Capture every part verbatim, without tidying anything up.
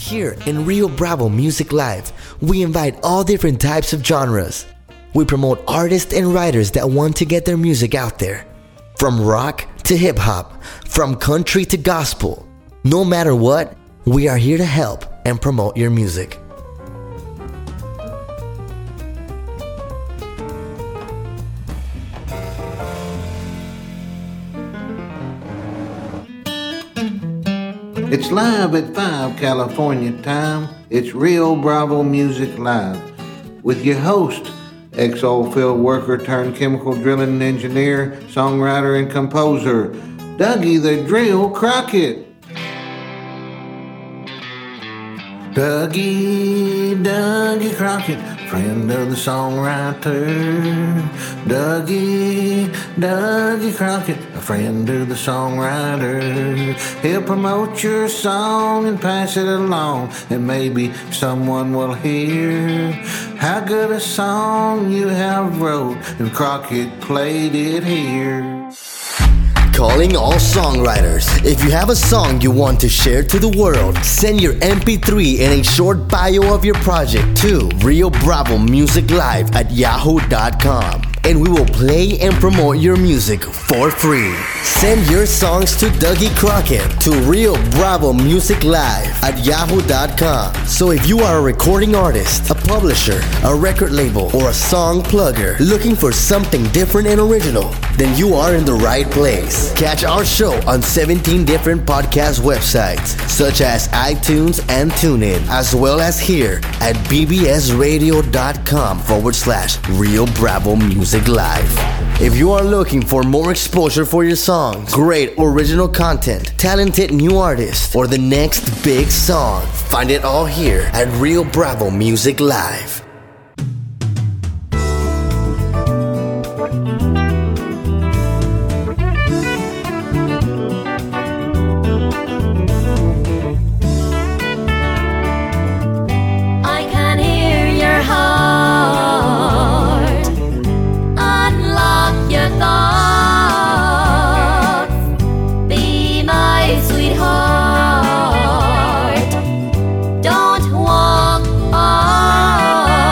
Here in Rio Bravo Music Live, we invite all different types of genres. We promote artists and writers that want to get their music out there. From rock to hip hop, from country to gospel. No matter what, we are here to help and promote your music. It's live at five California time. It's Rio Bravo Music Live with your host, ex-oil field worker turned chemical drilling engineer, songwriter, and composer, Dougie the Drill Crockett. Dougie, Dougie Crockett, friend of the songwriter. Dougie, Dougie Crockett, a friend of the songwriter. He'll promote your song and pass it along, and maybe someone will hear how good a song you have wrote, and Crockett played it here. Calling all songwriters. If you have a song you want to share to the world, send your M P three and a short bio of your project to Rio Bravo Music Live at yahoo dot com. And we will play and promote your music for free. Send your songs to Dougie Crockett to Rio Bravo Music Live at yahoo dot com. So if you are a recording artist, a publisher, a record label, or a song plugger looking for something different and original, then you are in the right place. Catch our show on seventeen different podcast websites, such as iTunes and TuneIn, as well as here at bbsradio.com forward slash Rio Bravo Music Live. If you are looking for more exposure for your songs, great original content, talented new artists, or the next big song, find it all here at Rio Bravo Music Live. Don't walk on.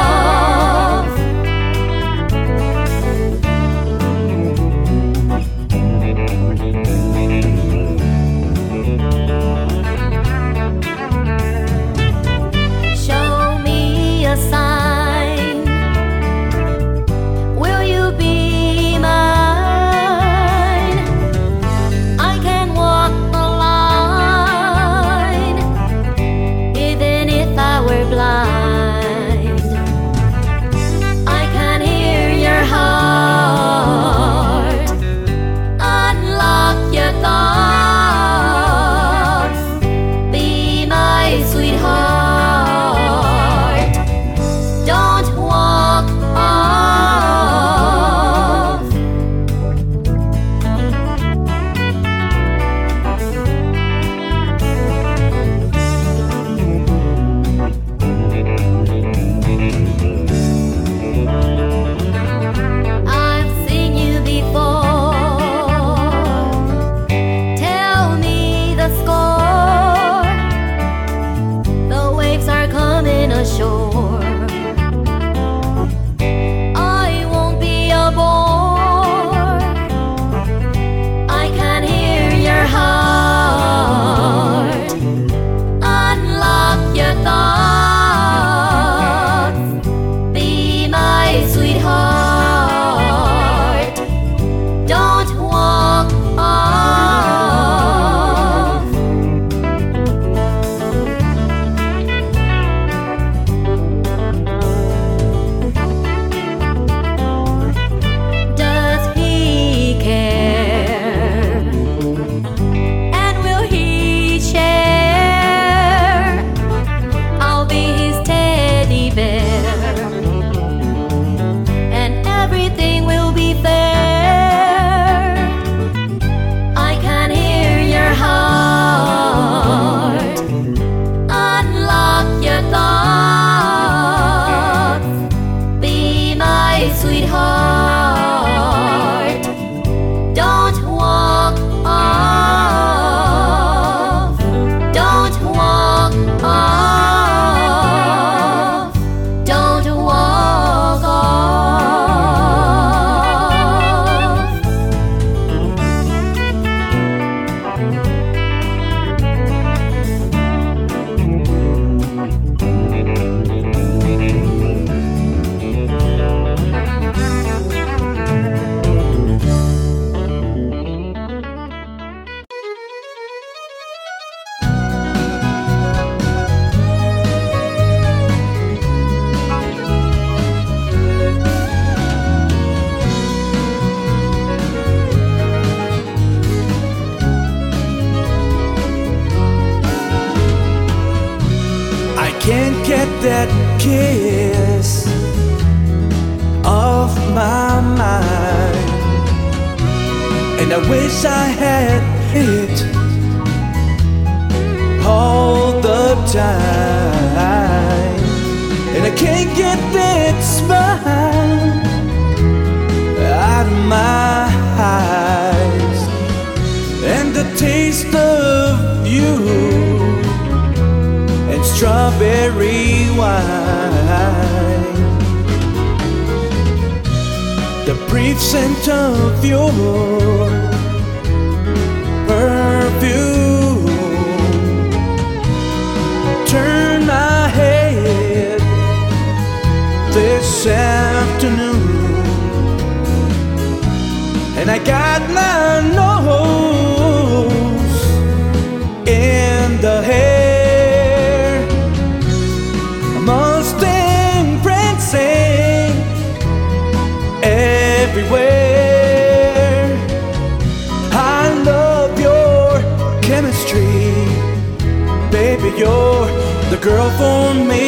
I wish I had it all the time. And I can't get that smile out of my eyes. And the taste of you and strawberry wine, the brief scent of your perfume, turn my head this afternoon. And I got my nose in the hair, a Mustang prancing everywhere. I love your chemistry, baby, you're the girl for me.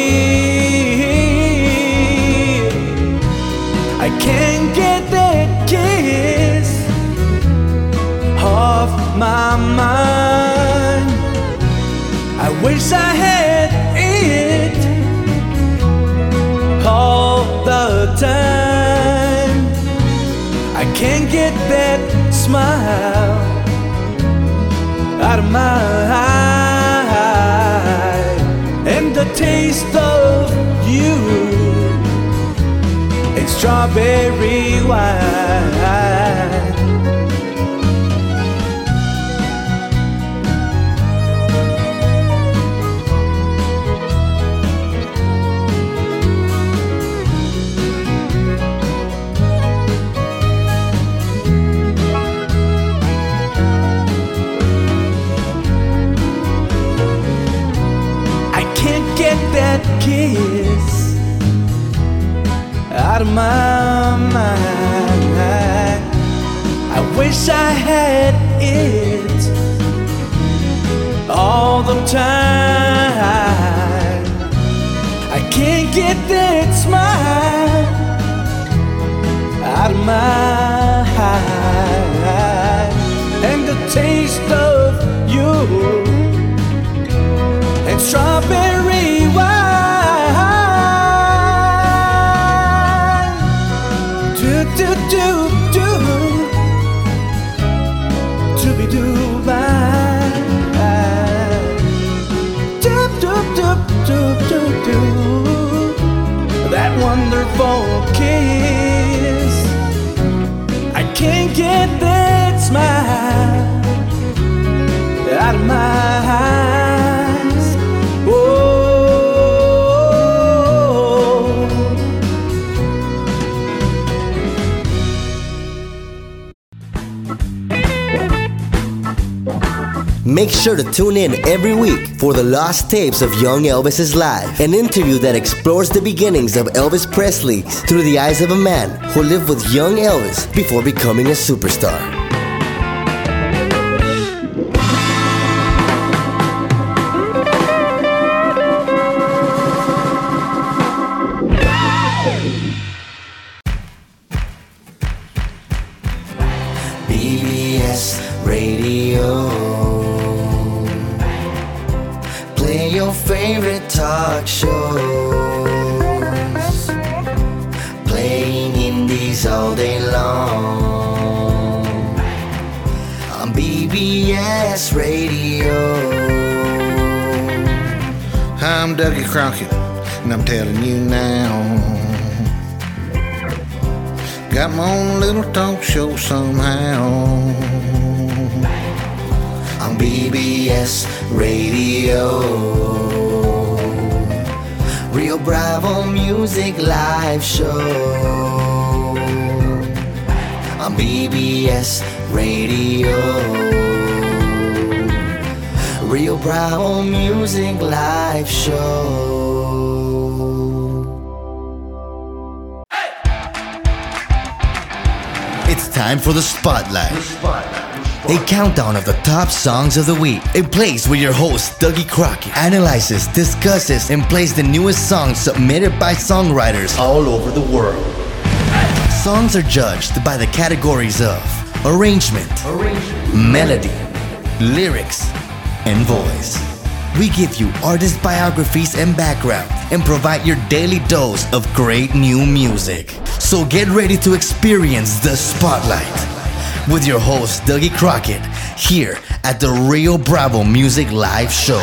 I can't get that kiss off my mind. I wish I had it all the time. I can't get that smile out of my eye. And the taste of you and strawberry wine. That kiss out of my mind. I wish I had it all the time. I can't get that smile out of my eye. And the taste of you and strawberry wine. Do do do do, do be do bye. Do do do do do do. That wonderful kiss. I can't get that smile out of my eyes. Oh. Make sure to tune in every week for the Lost Tapes of Young Elvis's Life, an interview that explores the beginnings of Elvis Presley through the eyes of a man who lived with young Elvis before becoming a superstar. B B S Radio. Play your favorite talk shows, playing indies all day long on B B S Radio. Hi, I'm Dougie Crockett, and I'm telling you now, got my own little talk show somehow on B B S Radio. Rio Bravo Music Live Show on B B S Radio. Rio Bravo Music Live Show. It's time for the Spotlight. The Spotlight. A countdown of the top songs of the week. A place where your host, Dougie Crockett, analyzes, discusses, and plays the newest songs submitted by songwriters all over the world. Songs are judged by the categories of arrangement, melody, lyrics, and voice. We give you artist biographies and background and provide your daily dose of great new music. So get ready to experience the spotlight with your host Dougie Crockett here at the Rio Bravo Music Live Show.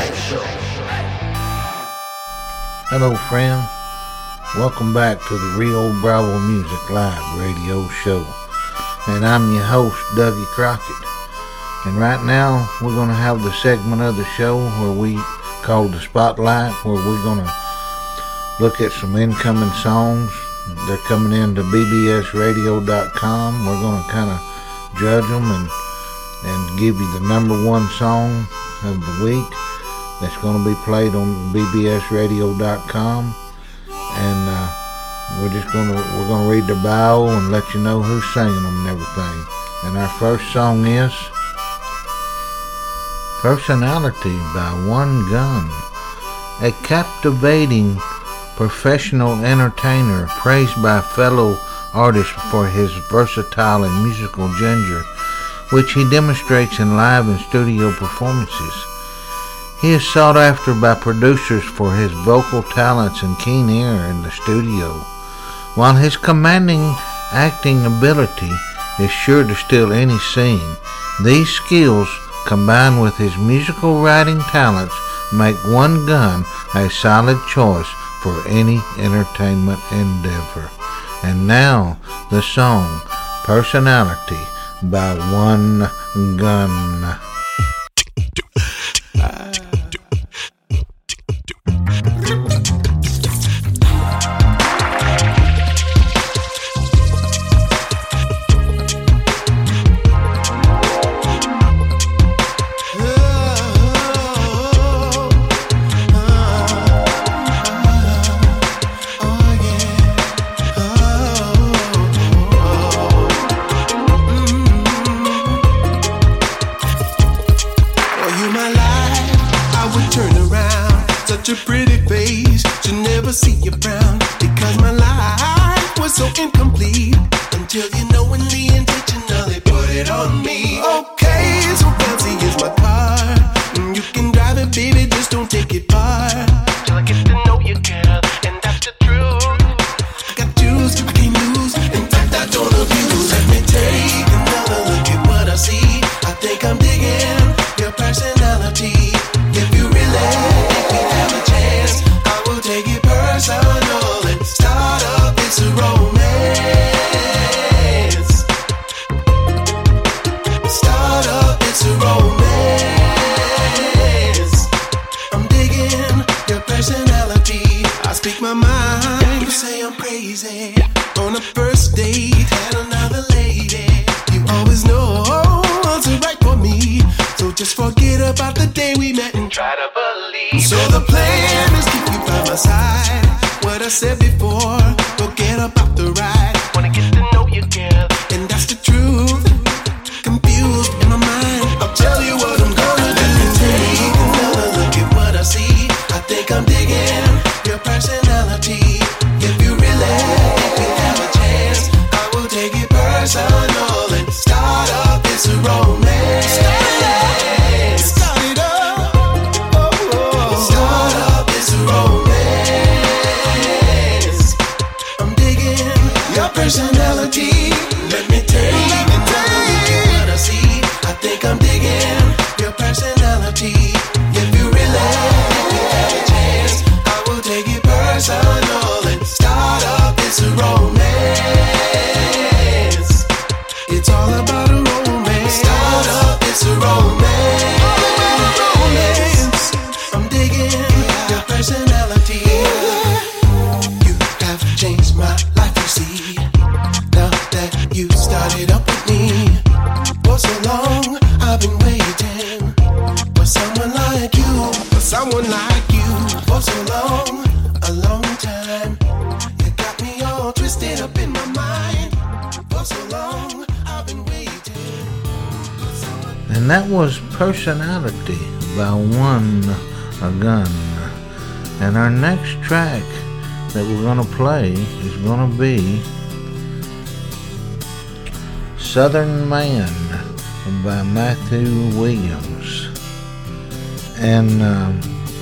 Hello friends, welcome back to the Rio Bravo Music Live radio show. And I'm your host Dougie Crockett. And right now we're going to have the segment of the show where we call the Spotlight, where we're going to look at some incoming songs. They're coming in to B B S radio dot com. We're going to kind of judge them and, and give you the number one song of the week that's going to be played on B B S radio dot com. And uh, we're just going to we're going to read the bio and let you know who's singing them and everything. And our first song is Personality by One Gun. A captivating professional entertainer praised by fellow artists for his versatile and musical ginger, which he demonstrates in live and studio performances. He is sought after by producers for his vocal talents and keen ear in the studio, while his commanding acting ability is sure to steal any scene. These skills, combined with his musical writing talents, make One Gun a solid choice for any entertainment endeavor. And now, the song Personality by One Gun. A pretty face should never see you frown, because my life was so incomplete until you knowingly intentionally put it on me. Okay, so fancy is my car, you can drive it, baby, just don't take it far, till I get to know you, girl, and that's the truth. I got juice, I can't lose, in fact I don't abuse. Let me take another look at what I see. I think I'm digging your personality. If you really personal and start up, it's a romance. Start up, it's a romance. I'm digging your personality. I speak my mind. You say I'm crazy. On a first date, had another lady. You always know what's right for me, so just forget about the day we met and try to believe. So the plan is keep you by my side. What I said before, forget about the ride. Wanna get to know you, girl, and that's the truth. Confused in my mind, I'll tell you what I'm gonna do. Take another look at what I see. I think I'm digging your personality. If you really think we have a chance, I will take it personal and start up this romance. Start it up. Start up this romance. Personality, let me take another look at what I see. I think I'm digging your personality. If you really think we have a chance, I will take it personal and start up this romance. It's all about a romance. Start up this romance. I'm digging your personality. You have changed my life, you see. You started up with me. For so long I've been waiting for someone like you, for someone like you. For so long, a long time. You got me all twisted up in my mind. For so long I've been waiting. And that was Personality by One Gun. And our next track that we're going to play is going to be Southern Man by Matthew Williams. And um,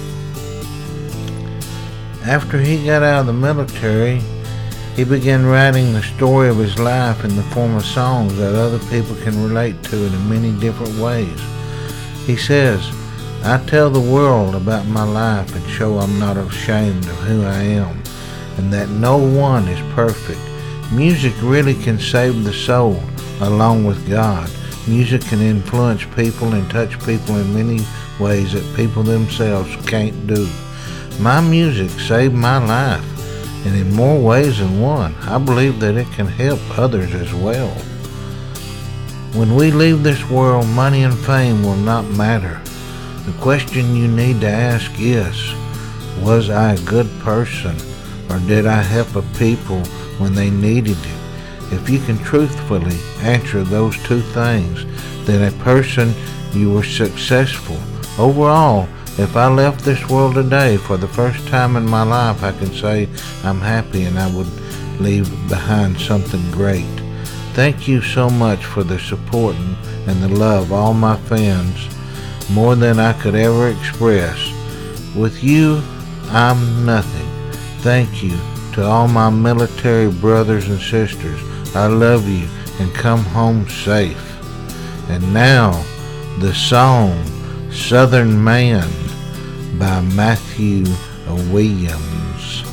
after he got out of the military, he began writing the story of his life in the form of songs that other people can relate to in many different ways. He says, I tell the world about my life and show I'm not ashamed of who I am, and that no one is perfect. Music really can save the soul along with God. Music can influence people and touch people in many ways that people themselves can't do. My music saved my life, and in more ways than one. I believe that it can help others as well. When we leave this world, money and fame will not matter. The question you need to ask is, was I a good person, or did I help a people when they needed it? If you can truthfully answer those two things, then a person, you were successful. Overall, if I left this world today for the first time in my life, I can say I'm happy and I would leave behind something great. Thank you so much for the support and the love, all my fans, more than I could ever express. With you, I'm nothing. Thank you to all my military brothers and sisters. I love you and come home safe. And now, the song Southern Man by Matthew Williams.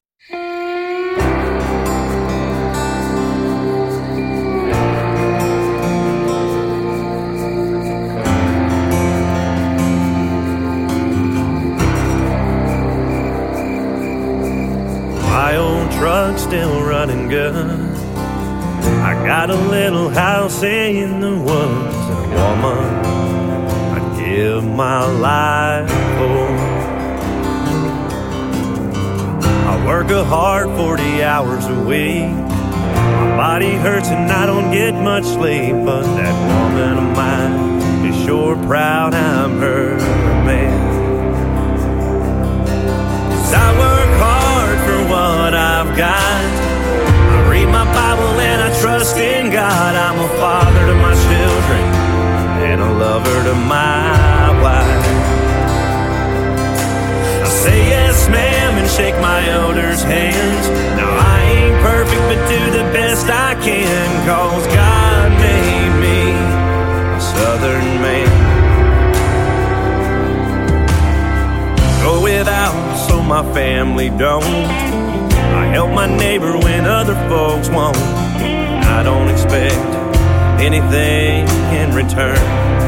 My old truck's still running good. I got a little house in the woods, and a woman I'd give my life for. I work a hard forty hours a week. My body hurts and I don't get much sleep, but that woman of mine is sure proud I'm her man. 'Cause I work hard for what I've got. I read my Bible and I trust in God. I'm a father to my children and a lover to my wife. I say yes ma'am and shake my elders' hands. Now I ain't perfect but do the best I can, 'cause God made me a Southern man. Go without so my family don't. I help my neighbor when other folks won't. I don't expect anything in return.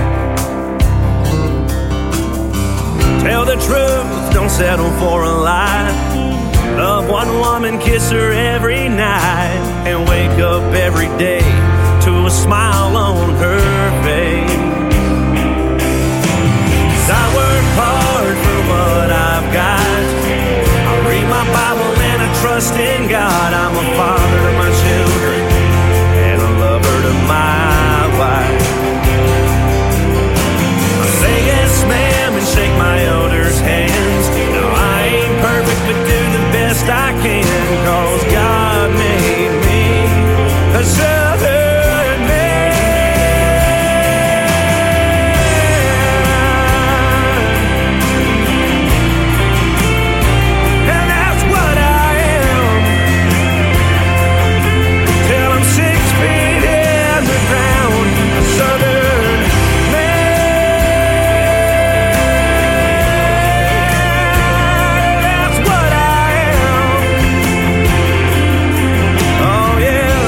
Tell the truth, don't settle for a lie. Love one woman, kiss her every night, and wake up every day to a smile on her face. 'Cause I work hard for what I've got. I read my Bible and I trust in God. I'm a father to my children and a lover to my wife. I say yes ma'am and shake my elders' hands. No, I ain't perfect but do the best I can, 'cause God made me a Southern man. And that's what I am, till I'm six feet in the ground, a Southern man. That's what I am. Oh yeah.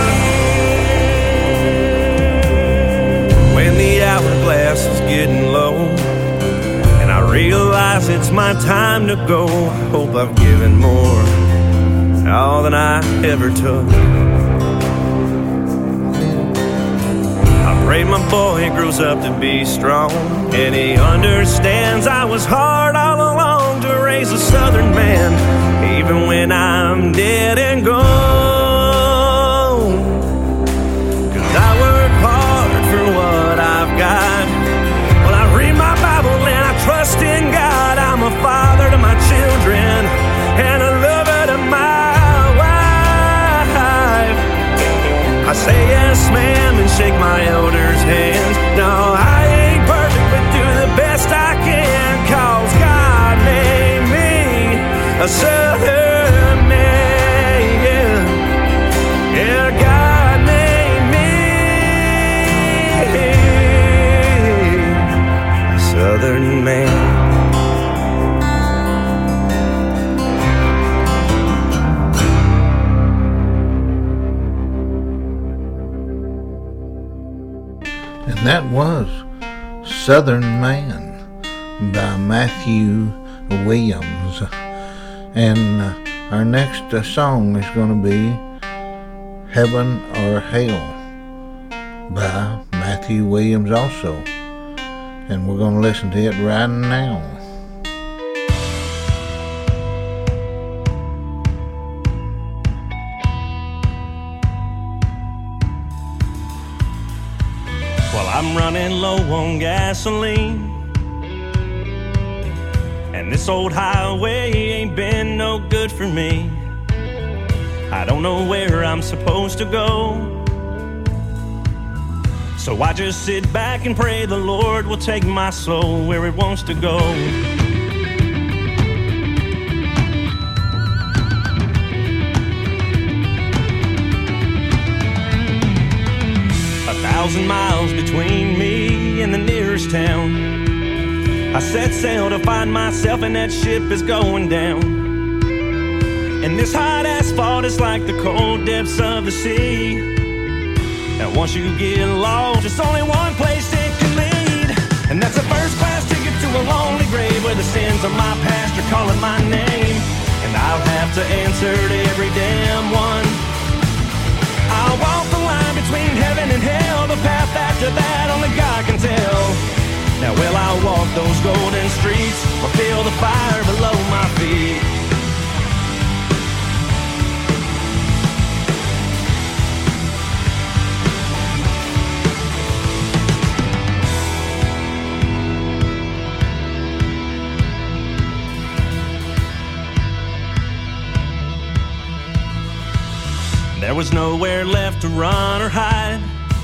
When the hourglass is getting low and I realize it's my time to go, I hope I've given more, all than I ever took. I pray my boy grows up to be strong, and he understands I was hard all along to raise a Southern man, even when I'm dead and gone. 'Cause I work hard for what I've got. Well, I read my Bible and I trust in God. I'm a father to my children and a lover to my wife. I say yes ma'am and shake my was Southern Man by Matthew Williams. And uh, our next uh, song is going to be Heaven or Hell by Matthew Williams also. And we're going to listen to it right now. Well, I'm running low on gasoline, and this old highway ain't been no good for me. I don't know where I'm supposed to go, so I just sit back and pray the Lord will take my soul where it wants to go. A thousand miles between me and the nearest town. I set sail to find myself, and that ship is going down. And this hot asphalt is like the cold depths of the sea. And once you get lost, there's only one place it can lead, and that's a first class ticket to a lonely grave where the sins of my past are calling my name. And I'll have to answer to every damn one. I'll walk the line between heaven and hell. The path after that only God can tell. Now will I walk those golden streets or feel the fire below my feet? There was nowhere left to run or hide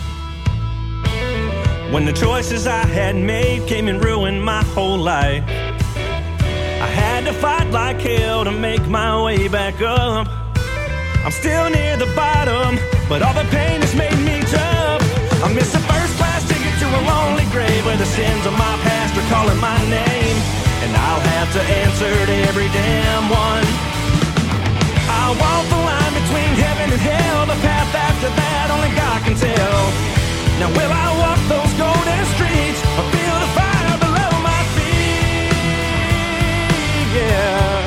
when the choices I had made came and ruined my whole life. I had to fight like hell to make my way back up. I'm still near the bottom, but all the pain has made me tough. I miss a first class ticket to a lonely grave where the sins of my past are calling my name. And I'll have to answer to every damn one. I'll walk the line between heaven and hell. The path after that only God can tell. Now will I walk those golden streets or feel the fire below my feet? Yeah.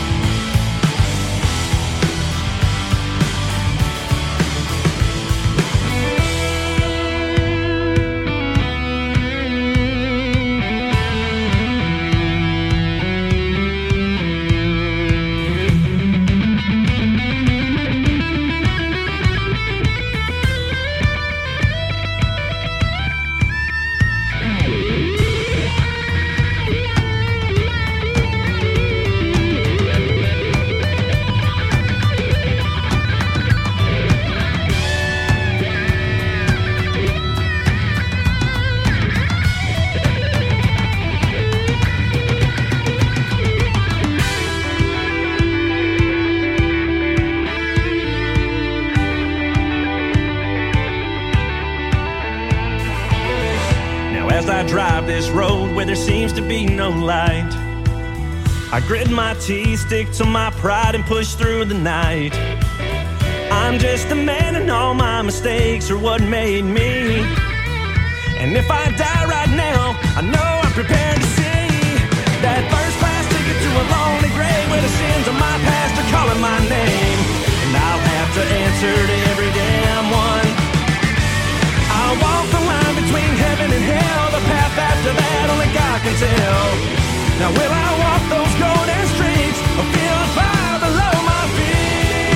This road where there seems to be no light, I grit my teeth, stick to my pride, and push through the night. I'm just a man, and all my mistakes are what made me. And if I die right now, I know I'm prepared to see that first class ticket to a lonely grave where the sins of my past are calling my name. And I'll have to answer to every damn one. I'll walk the line between heaven and hell. The path after that only God can tell. Now will I walk those golden streets or feel the fire below my feet?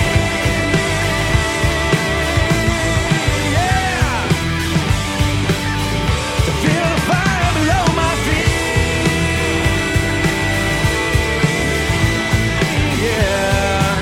Yeah. To feel the fire below my feet. Yeah.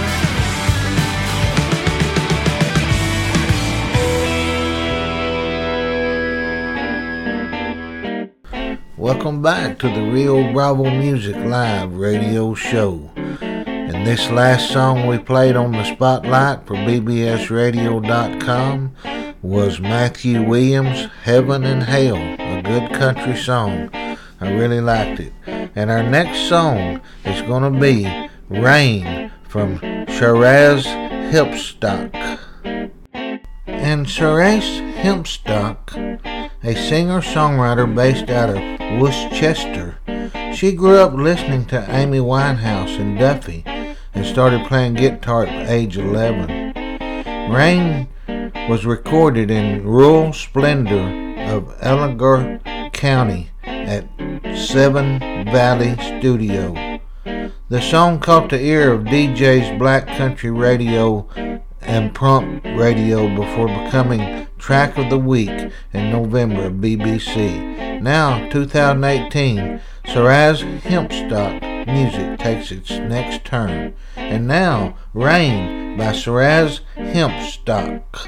Welcome back to the Rio Bravo Music Live radio show. And this last song we played on the spotlight for B B S radio dot com was Matthew Williams' Heaven and Hell, a good country song. I really liked it. And our next song is going to be Rain from Sherraz Hempstock. And Sherraz Hempstock a singer-songwriter based out of Worcester. She grew up listening to Amy Winehouse and Duffy and started playing guitar at age eleven. Rain was recorded in rural splendor of Ellinger County at Seven Valley Studio. The song caught the ear of D Js Black Country Radio and Prompt Radio before becoming Track of the Week in November of B B C. Now, two thousand eighteen, Shiraz Hempstock music takes its next turn. And now, Rain by Shiraz Hempstock.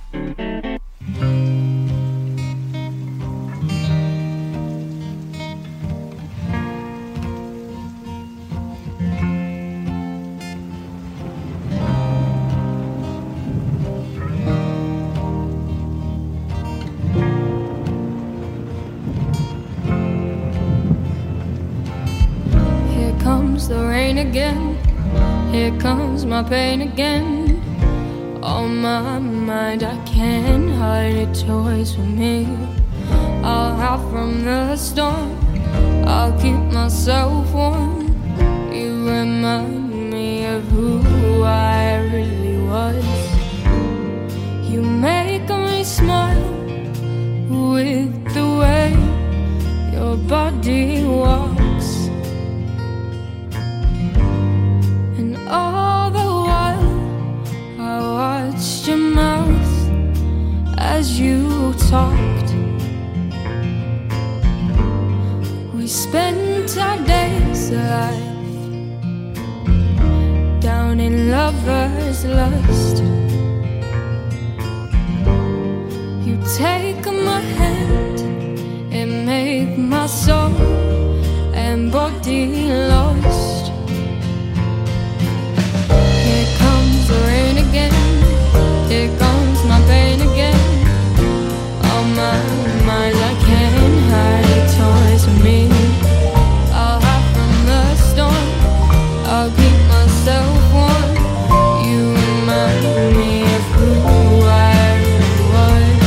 The rain again, here comes my pain again. On my mind, I can't hide it toys from me. I'll hide from the storm, I'll keep myself warm. You remind me of who I really was. You make me smile with the way your body walks. All the while I watched your mouth as you talked. We spent our days alive down in lover's lust. You take my hand and make my soul and body lost. The rain again, here comes my pain again. On my mind, I can't hide the toys from me. I'll hide from the storm, I'll keep myself warm. You remind me of who I really was.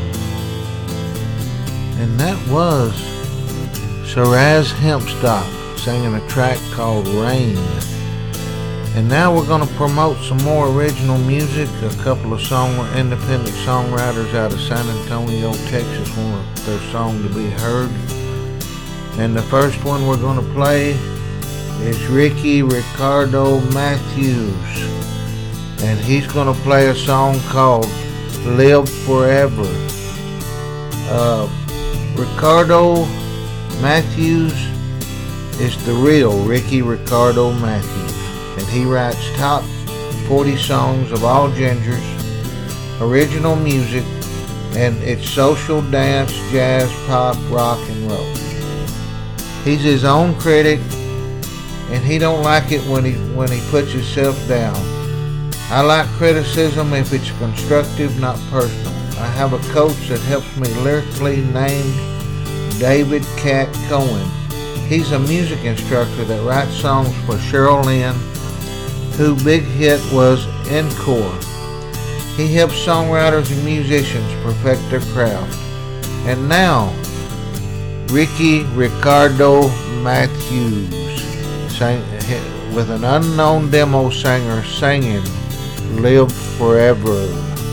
Shiraz Hempstock singing a track called Rain. And now we're going to promote some more original music. A couple of song independent songwriters out of San Antonio, Texas want their song to be heard. And the first one we're going to play is Ricky Ricardo Matthews. And he's going to play a song called Live Forever. Uh, Ricardo Matthews is the real Ricky Ricardo Matthews. And he writes top forty songs of all genders, original music, and it's social, dance, jazz, pop, rock, and roll. He's his own critic, and he don't like it when he when he puts himself down. I like criticism if it's constructive, not personal. I have a coach that helps me lyrically named David Cat Cohen. He's a music instructor that writes songs for Cheryl Lynn, whose big hit was Encore. He helps songwriters and musicians perfect their craft. And now, Ricky Ricardo Matthews sang, with an unknown demo singer singing Live Forever.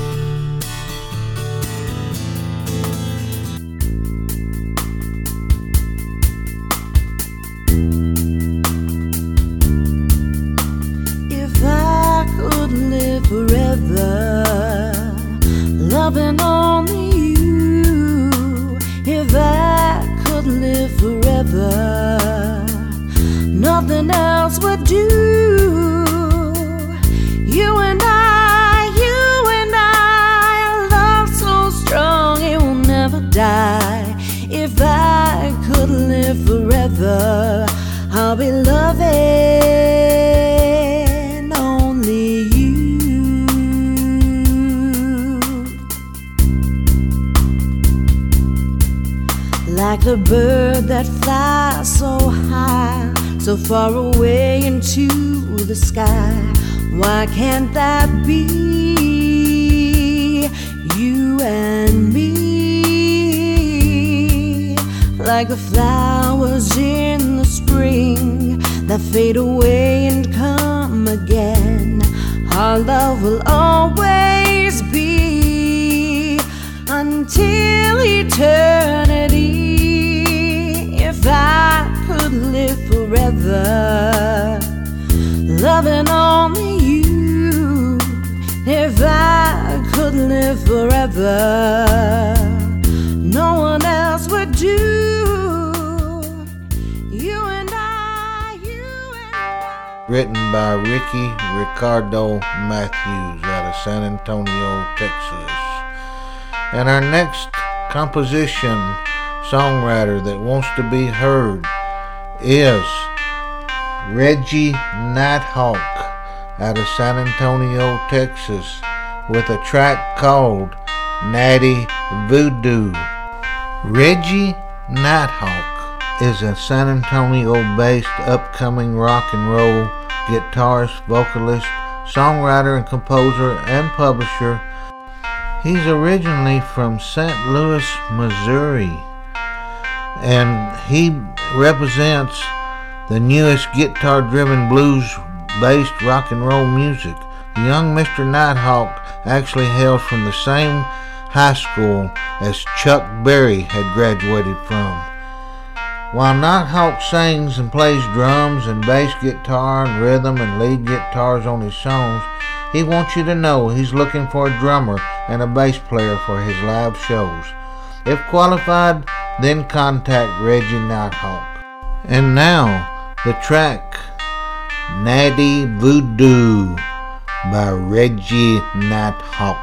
Loving only you. If I could live forever, nothing else would do. You and I, you and I, love so strong it will never die. If I could live forever, I'll be loving only you. Like a bird that flies so high, so far away into the sky. Why can't that be you and me? Like the flowers in the spring that fade away and come again. Our love will always be until eternity. If I could live forever, loving only you. If I could live forever, no one else would do. You and I, you and I. Written by Ricky Ricardo Matthews out of San Antonio, Texas. And our next composition songwriter that wants to be heard is Reggie Nighthawk out of San Antonio, Texas, with a track called Natty Voodoo. Reggie Nighthawk is a San Antonio-based upcoming rock and roll guitarist, vocalist, songwriter, and composer and publisher. He's originally from Saint Louis, Missouri, and he represents the newest guitar-driven blues-based rock and roll music. The young Mister Nighthawk actually hails from the same high school as Chuck Berry had graduated from. While Nighthawk sings and plays drums and bass guitar and rhythm and lead guitars on his songs, he wants you to know he's looking for a drummer and a bass player for his live shows. If qualified, then contact Reggie Nighthawk. And now, the track Natty Voodoo by Reggie Nighthawk.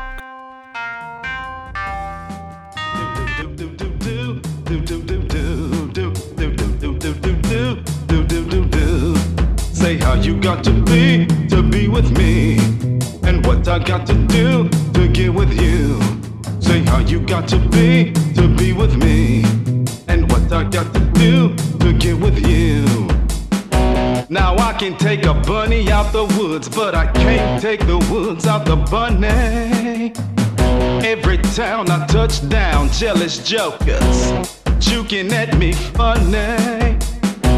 Say how you got to be to be with me, and what I got to do to get with you. Say how you got to be to be with me, and what I got to do to get with you. Now I can take a bunny out the woods, but I can't take the woods out the bunny. Every town I touch down, jealous jokers juking at me funny.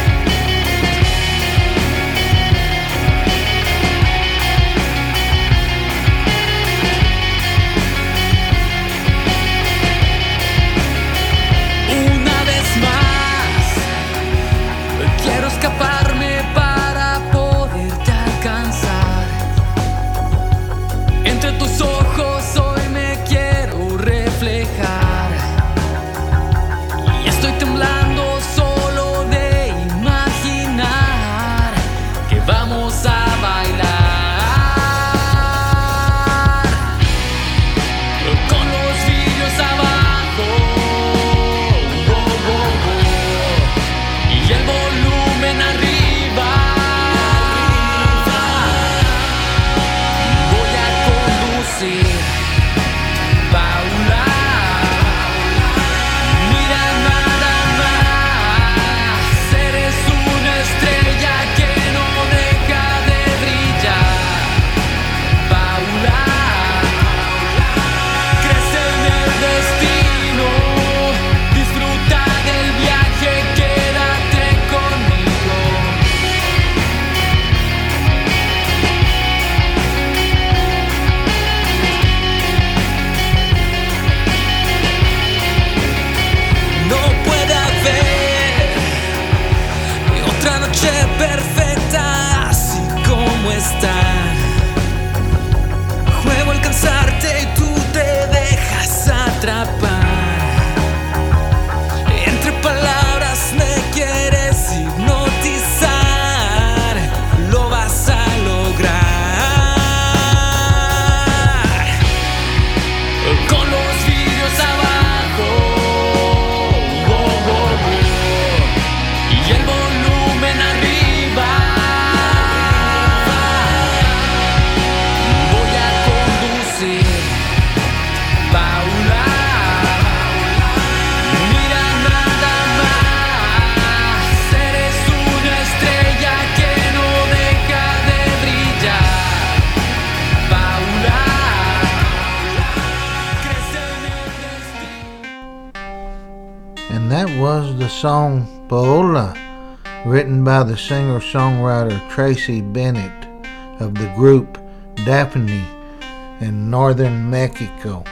And that was the song Paola, written by the singer-songwriter Tracy Bennett of the group Daphne in northern Mexico.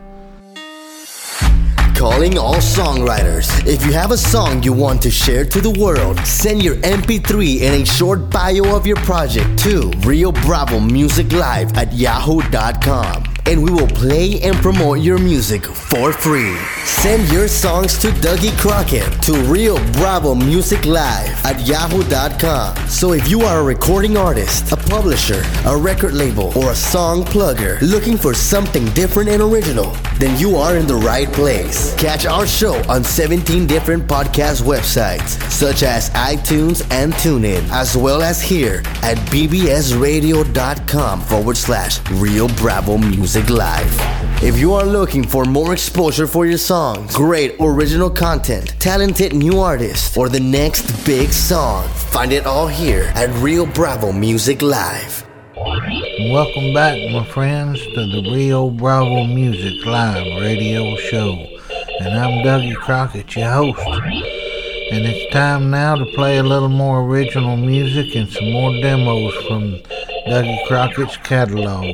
Calling all songwriters. If you have a song you want to share to the world, send your M P three and a short bio of your project to Rio Bravo Music Live at yahoo dot com. And we will play and promote your music for free. Send your songs to Dougie Crockett to Rio Bravo Music Live at yahoo dot com. So if you are a recording artist, a publisher, a record label, or a song plugger looking for something different and original, then you are in the right place. Catch our show on seventeen different podcast websites, such as iTunes and TuneIn, as well as here at bbsradio.com forward slash Rio Bravo Music Live. If you are looking for more exposure for your songs, great original content, talented new artists, or the next big song, find it all here at Rio Bravo Music Live. Welcome back, my friends, to the Rio Bravo Music Live radio show. And I'm Dougie Crockett, your host. And it's time now to play a little more original music and some more demos from Dougie Crockett's catalog.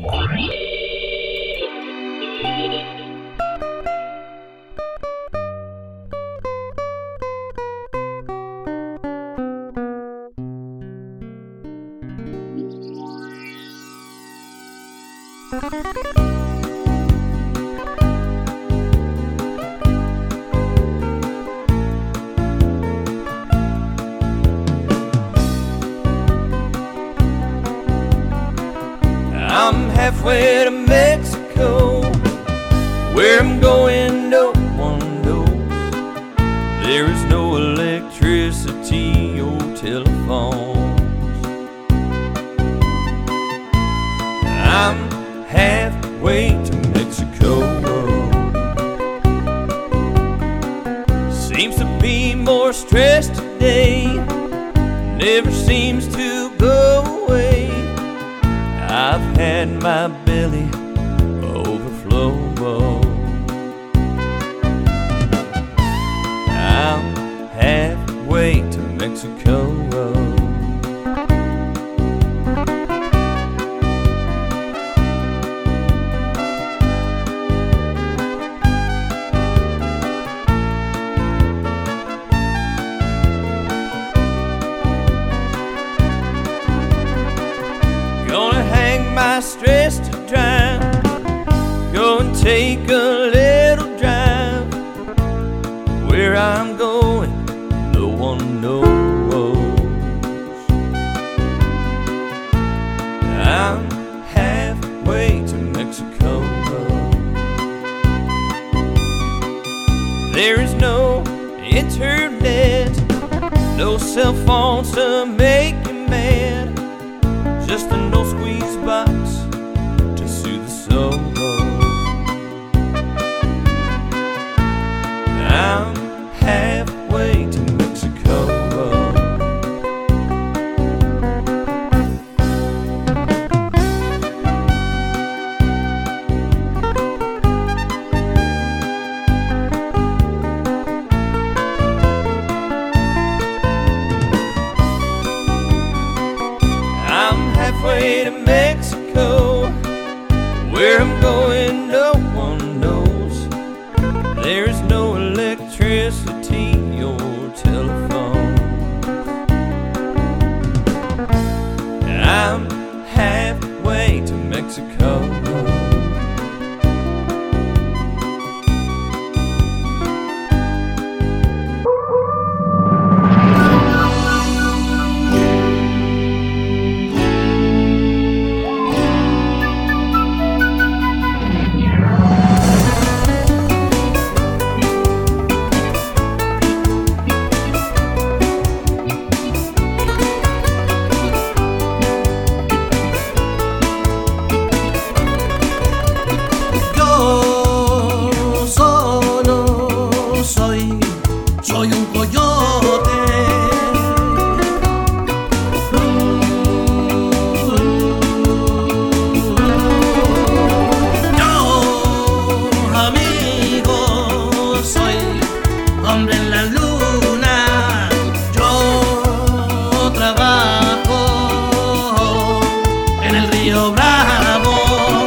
I'm halfway to Mexico. Where I'm going, no one knows. There is no electricity or telephones. I'm halfway to Mexico. Seems to be more stress today, never seems to go away. I've had my belly overflow. I'm halfway to Mexico. My stress to dry, go and take a little drive. Where I'm going, no one knows. I'm halfway to Mexico. There is no internet, no cell phones to make you mad, just a no squeeze box to soothe the soul. I'm halfway to Mexico. Halfway to Mexico. Where I'm going, no one knows. There's no electricity or telephone. I'm halfway to Mexico. hombre en la luna. Yo trabajo en el río Bravo.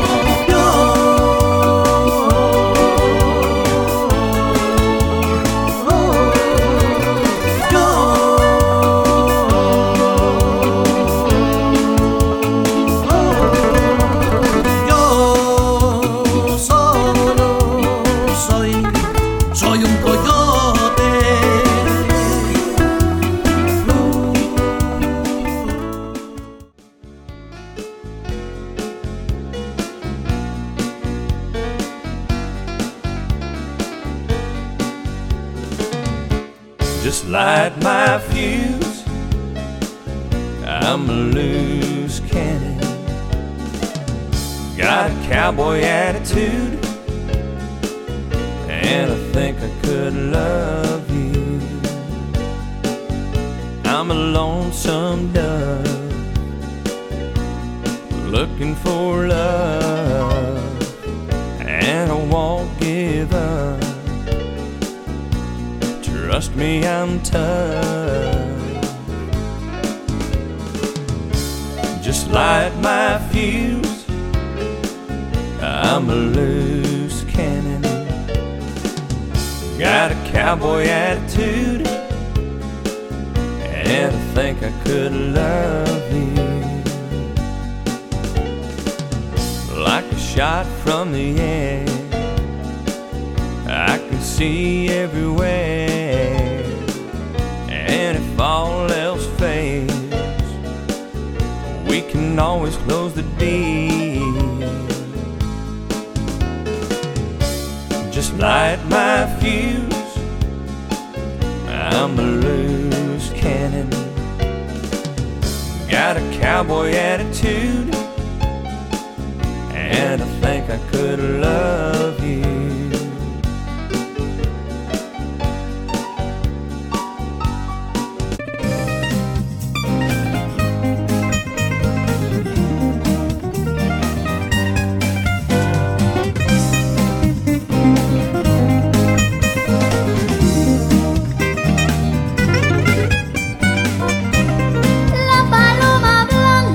Just light my fuse, I'm a loose cannon. Got a cowboy attitude, and I think I could love you. I'm a lonesome dove, looking for love, and I won't give up. Trust me, I'm tough. Just light my fuse, I'm a loose cannon. Got a cowboy attitude, and I think I could love you. Like a shot from the air, I can see everywhere, and if all else fails, we can always close the deal. Just light my fuse, I'm a loose cannon. Got a cowboy attitude, and I think I could love you.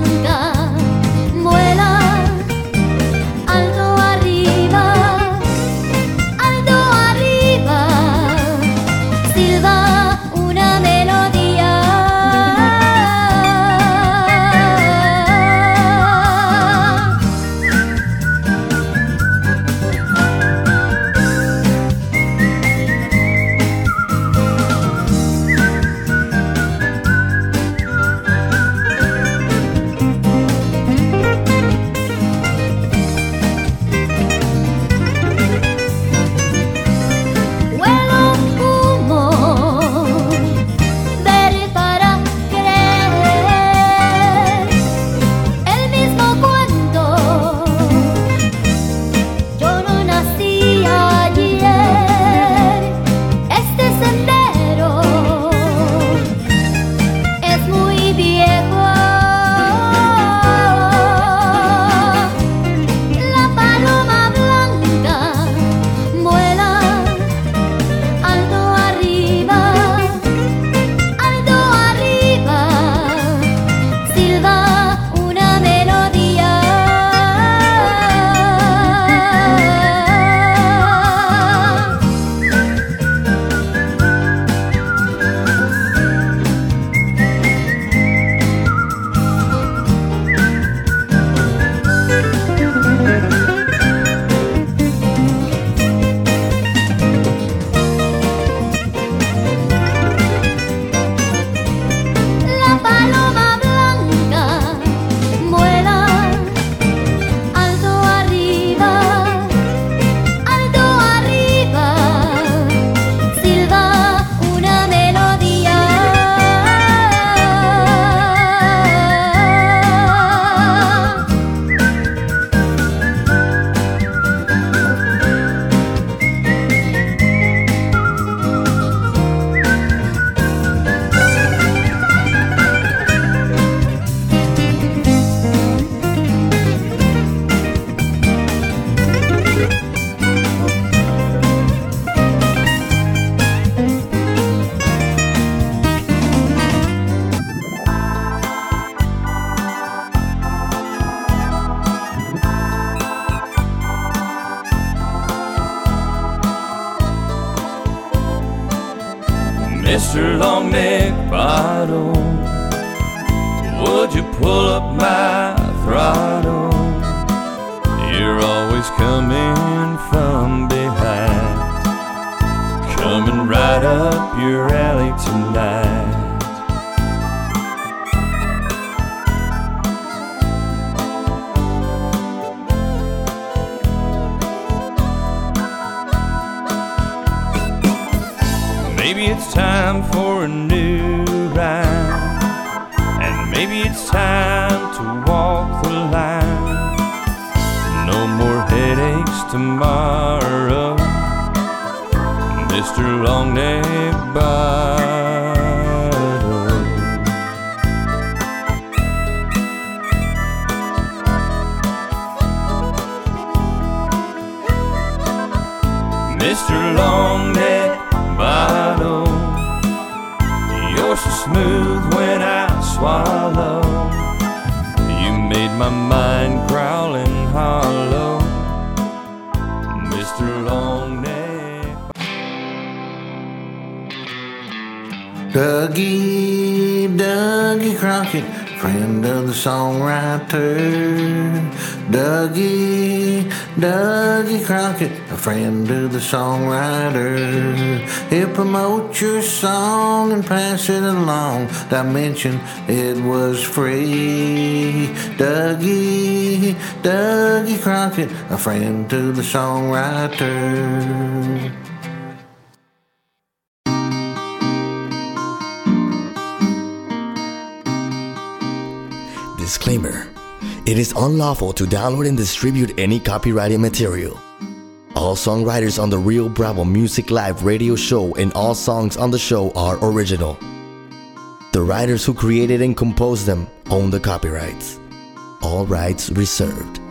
Alto arriba Mister Longneck Bottle, would you pull up my throttle? You're always coming from behind, coming right up your alley tonight. Maybe it's time for a new rhyme, and maybe it's time to walk the line. No more headaches tomorrow, Mister Longneck Bottle. Mister Longneck Bottle, you're so smooth when I swallow. You made my mind growling hollow, Mister Longneck. Dougie, Dougie Crockett, friend of the songwriter. Dougie, Dougie Crockett, a friend of the songwriter. He'll promote your song and pass it along. Dimension, it was free. Dougie, Dougie Crockett, a friend to the songwriter. Disclaimer: it is unlawful to download and distribute any copyrighted material. All songwriters on the Rio Bravo Music Live radio show and all songs on the show are original. The writers who created and composed them own the copyrights. All rights reserved.